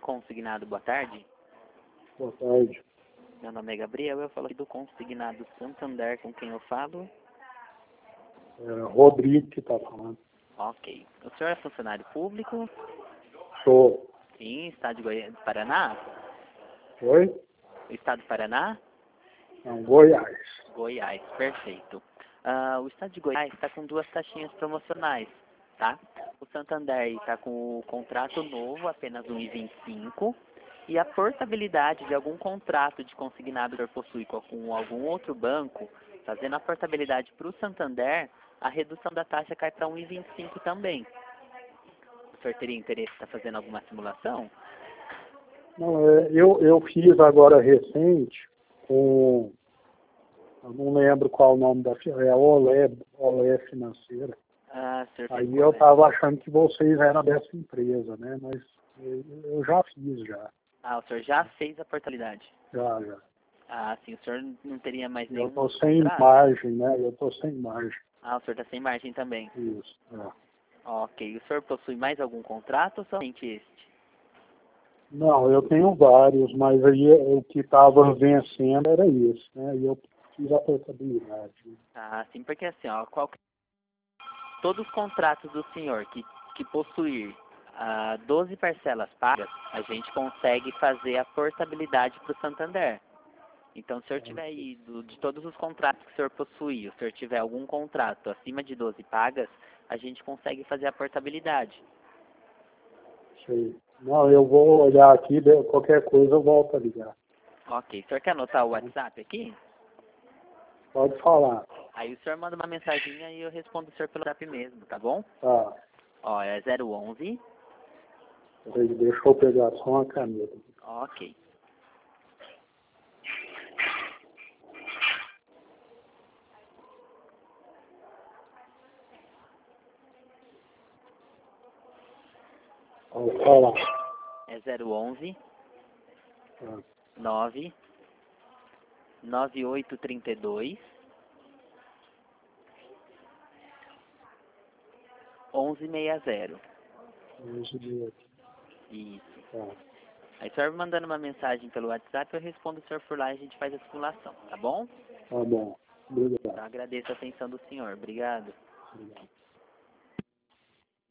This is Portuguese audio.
Consignado, boa tarde. Boa tarde. Meu nome é Gabriel, eu falo aqui do Consignado Santander, com quem eu falo. É Rodrigo que está falando. Ok. O senhor é funcionário público? Sou. Sim, estado de Paraná? Oi? Estado do Paraná? Não, Goiás. Goiás, perfeito. O estado de Goiás está com duas taxinhas promocionais, tá? O Santander está com o contrato novo, apenas 1,25, e a portabilidade de algum contrato de consignado que o senhor possui com algum outro banco, fazendo a portabilidade para o Santander, a redução da taxa cai para 1,25 também. O senhor teria interesse em estar fazendo alguma simulação? Não, eu fiz agora recente com... Eu não lembro qual o nome da firma. É Olé Financeira. Senhor Aí fez eu qual é? estava achando que vocês eram dessa empresa, né? Mas eu já fiz já. O senhor já fez a portabilidade? Já. Sim, o senhor não teria mais Eu nenhum estou outro sem contrato? margem, né? Eu estou sem margem. O senhor está sem margem também. Isso. É. Ok. O senhor possui mais algum contrato ou somente este? Não, eu tenho vários, mas aí o que estava vencendo era esse, né? E eu fiz a portabilidade. Sim, porque assim, todos os contratos do senhor que possuir 12 parcelas pagas, a gente consegue fazer a portabilidade para o Santander. Então, se o senhor tiver aí, de todos os contratos que o senhor possuir, se o senhor tiver algum contrato acima de 12 pagas, a gente consegue fazer a portabilidade. Sei. Não, eu vou olhar aqui, qualquer coisa eu volto a ligar. Ok. O senhor quer anotar o WhatsApp aqui? Pode falar. Aí o senhor manda uma mensaginha e eu respondo o senhor pelo WhatsApp mesmo, tá bom? Tá. É 011. Peraí, deixa eu pegar só uma caneta. Ok. Pode falar. É 011 Tá. 9 9832 1160. Deixa eu ver aqui. Isso. Tá. Aí o senhor mandando uma mensagem pelo WhatsApp, eu respondo o senhor por lá e a gente faz a simulação, tá bom? Tá bom. Obrigado. Então agradeço a atenção do senhor. Obrigado. Obrigado.